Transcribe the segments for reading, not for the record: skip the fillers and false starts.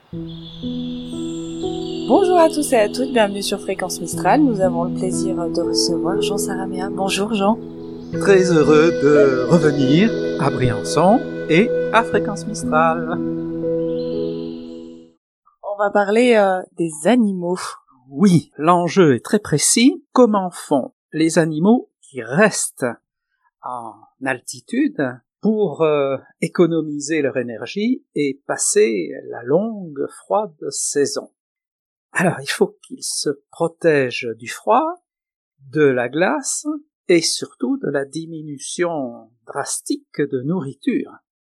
Bonjour à tous et à toutes, bienvenue sur Fréquence Mistral. Nous avons le plaisir de recevoir Jean Saraméa. Bonjour Jean. Très heureux de revenir à Briançon et à Fréquence Mistral. On va parler des animaux. Oui, l'enjeu est très précis. Comment font les animaux qui restent en altitude pour économiser leur énergie et passer la longue, froide saison? Alors, il faut qu'ils se protègent du froid, de la glace et surtout de la diminution drastique de nourriture.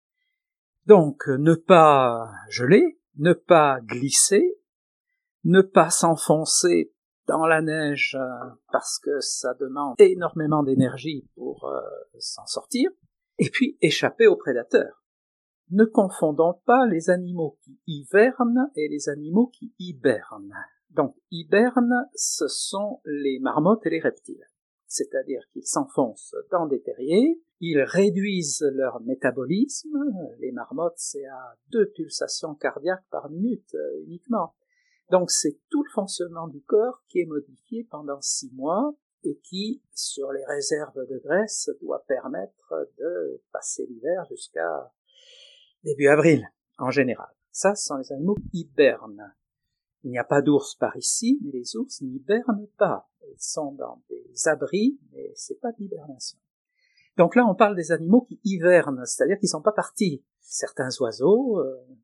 Donc, ne pas geler, ne pas glisser, ne pas s'enfoncer dans la neige parce que ça demande énormément d'énergie pour s'en sortir, et puis échapper aux prédateurs. Ne confondons pas les animaux qui hivernent et les animaux qui hibernent. Donc, hibernent, ce sont les marmottes et les reptiles. C'est-à-dire qu'ils s'enfoncent dans des terriers, ils réduisent leur métabolisme. Les marmottes, c'est à 2 pulsations cardiaques par minute uniquement. Donc, c'est tout le fonctionnement du corps qui est modifié pendant 6 mois et qui, sur les réserves de graisse, doit permettre de passer l'hiver jusqu'à début avril, en général. Ça, ce sont les animaux qui hibernent. Il n'y a pas d'ours par ici, mais les ours n'hibernent pas. Ils sont dans des abris, mais c'est pas de l'hibernation. Donc là, on parle des animaux qui hivernent, c'est-à-dire qu'ils sont pas partis. Certains oiseaux,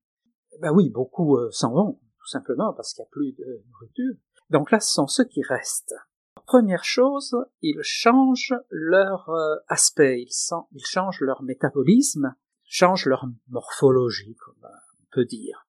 beaucoup s'en vont, tout simplement, parce qu'il n'y a plus de nourriture. Donc là, ce sont ceux qui restent. Première chose, ils changent leur aspect, ils changent leur métabolisme, changent leur morphologie, comme on peut dire.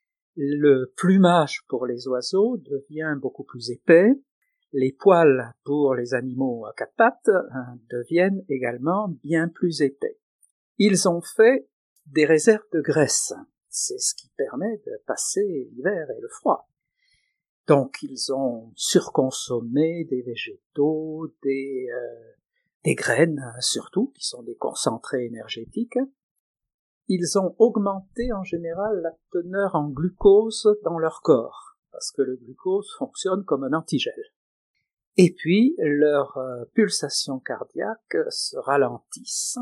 Le plumage pour les oiseaux devient beaucoup plus épais. Les poils pour les animaux à 4 pattes deviennent également bien plus épais. Ils ont fait des réserves de graisse. C'est ce qui permet de passer l'hiver et le froid. Donc ils ont surconsommé des végétaux, des graines surtout, qui sont des concentrés énergétiques. Ils ont augmenté en général la teneur en glucose dans leur corps, parce que le glucose fonctionne comme un antigel. Et puis, leurs pulsations cardiaques se ralentissent.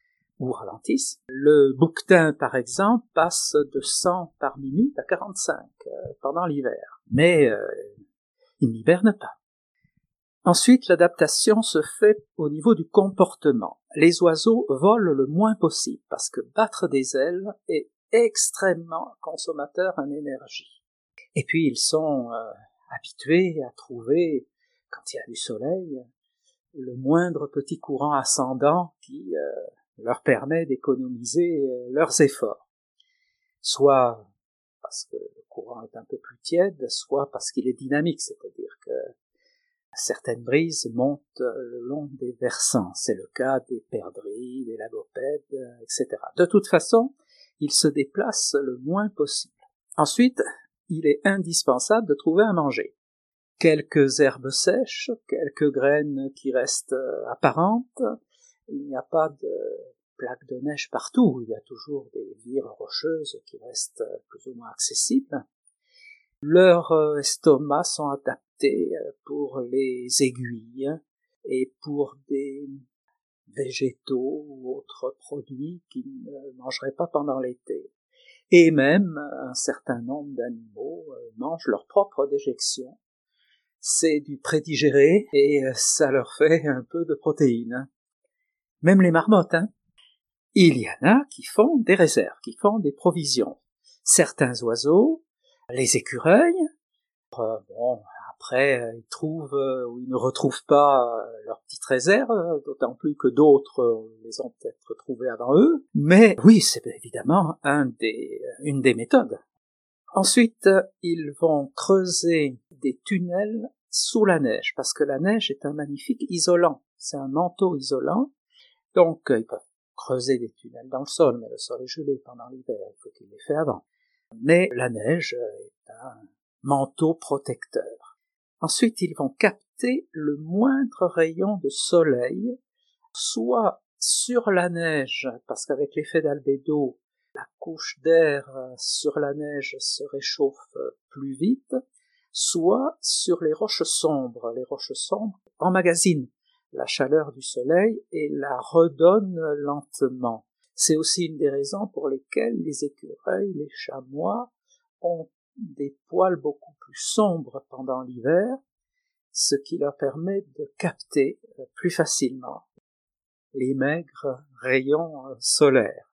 Le bouquetin, par exemple, passe de 100 par minute à 45 pendant l'hiver. Mais il n'hiberne pas. Ensuite, l'adaptation se fait au niveau du comportement. Les oiseaux volent le moins possible parce que battre des ailes est extrêmement consommateur en énergie. Et puis, ils sont habitués à trouver, quand il y a du soleil, le moindre petit courant ascendant qui leur permet d'économiser leurs efforts. Soit parce que le courant est un peu plus tiède, soit parce qu'il est dynamique, c'est-à-dire que certaines brises montent le long des versants. C'est le cas des perdrix, des lagopèdes, etc. De toute façon, ils se déplacent le moins possible. Ensuite, il est indispensable de trouver à manger. Quelques herbes sèches, quelques graines qui restent apparentes. Il n'y a pas de plaques de neige partout. Il y a toujours des vires rocheuses qui restent plus ou moins accessibles. Leurs estomacs sont adaptés pour les aiguilles et pour des végétaux ou autres produits qu'ils ne mangeraient pas pendant l'été. Et même un certain nombre d'animaux mangent leur propre déjection. C'est du prédigéré et ça leur fait un peu de protéines. Même les marmottes, Il y en a qui font des réserves, qui font des provisions. Certains oiseaux, les écureuils, après ils trouvent ou ils ne retrouvent pas leur petite réserve, d'autant plus que d'autres les ont peut-être trouvées avant eux. Mais oui, c'est évidemment une des méthodes. Ensuite, ils vont creuser des tunnels sous la neige, parce que la neige est un magnifique isolant. C'est un manteau isolant. Donc, ils peuvent creuser des tunnels dans le sol, mais le sol est gelé pendant l'hiver, il faut qu'il l'ait fait avant. Mais la neige est un manteau protecteur. Ensuite, ils vont capter le moindre rayon de soleil, soit sur la neige, parce qu'avec l'effet d'albédo, la couche d'air sur la neige se réchauffe plus vite, soit sur les roches sombres. Les roches sombres emmagasinent la chaleur du soleil et la redonnent lentement. C'est aussi une des raisons pour lesquelles les écureuils, les chamois ont des poils beaucoup plus sombres pendant l'hiver, ce qui leur permet de capter plus facilement les maigres rayons solaires.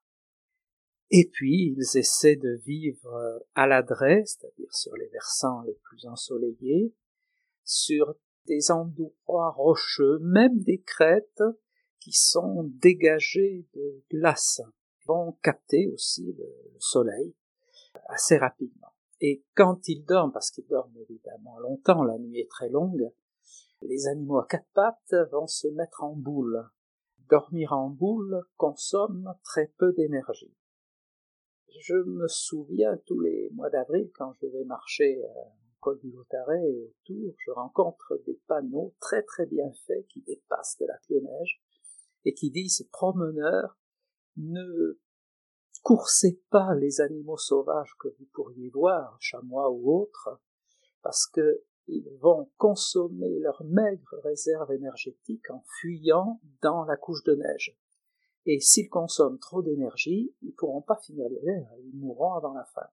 Et puis, ils essaient de vivre à l'adresse, c'est-à-dire sur les versants les plus ensoleillés, sur des endroits rocheux, même des crêtes qui sont dégagées de glace. Ils vont capter aussi le soleil assez rapidement. Et quand ils dorment, parce qu'ils dorment évidemment longtemps, la nuit est très longue, les animaux à quatre pattes vont se mettre en boule. Dormir en boule consomme très peu d'énergie. Je me souviens tous les mois d'avril, quand je vais marcher au col du Lautaret et autour, je rencontre des panneaux très très bien faits qui dépassent de la neige et qui disent « Promeneurs, ne coursez pas les animaux sauvages que vous pourriez voir, chamois ou autres, parce que ils vont consommer leur maigre réserve énergétique en fuyant dans la couche de neige. Et s'ils consomment trop d'énergie, ils ne pourront pas finir l'hiver, ils mourront avant la fin. »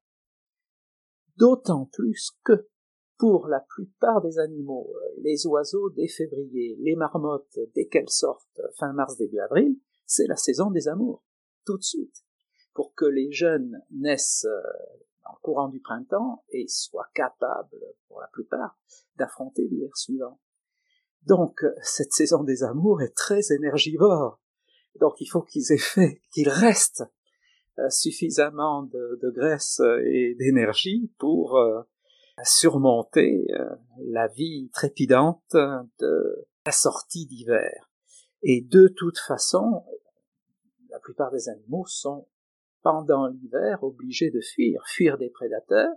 D'autant plus que, pour la plupart des animaux, les oiseaux dès février, les marmottes dès qu'elles sortent fin mars, début avril, c'est la saison des amours, tout de suite, pour que les jeunes naissent en courant du printemps et soient capables, pour la plupart, d'affronter l'hiver suivant. Donc, cette saison des amours est très énergivore. Donc, il faut qu'ils restent suffisamment de graisse et d'énergie pour surmonter la vie trépidante de la sortie d'hiver. Et de toute façon, la plupart des animaux sont, pendant l'hiver, obligés de fuir des prédateurs.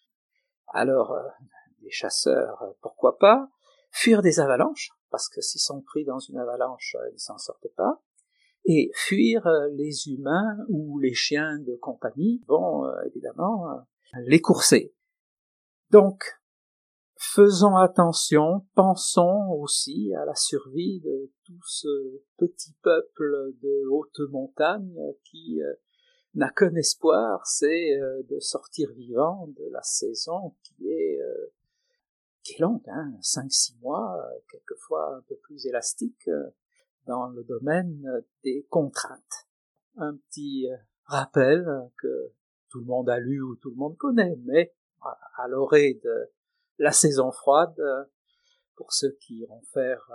Alors, des chasseurs, pourquoi pas, fuir des avalanches, parce que s'ils sont pris dans une avalanche, ils s'en sortent pas, et fuir les humains ou les chiens de compagnie vont évidemment les courser. Donc, faisons attention, pensons aussi à la survie de tout ce petit peuple de haute montagne qui n'a qu'un espoir, c'est de sortir vivant de la saison qui est longue, 5-6 mois, quelquefois un peu plus élastique dans le domaine des contraintes. Un petit rappel que tout le monde a lu ou tout le monde connaît, mais à l'orée de la saison froide, pour ceux qui iront faire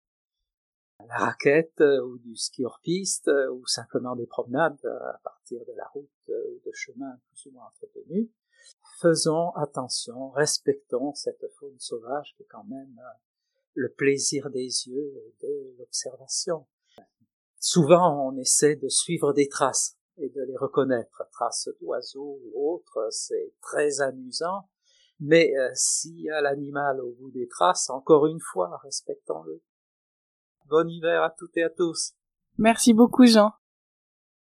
la raquette ou du ski hors piste ou simplement des promenades à partir de la route ou de chemins plus ou moins entretenus, faisons attention, respectons cette faune sauvage qui est quand même le plaisir des yeux et de l'observation. Souvent, on essaie de suivre des traces et de les reconnaître, traces d'oiseaux ou autres, c'est très amusant, mais s'il y a l'animal au bout des traces, encore une fois, respectons-le. Bon hiver à toutes et à tous. Merci beaucoup, Jean.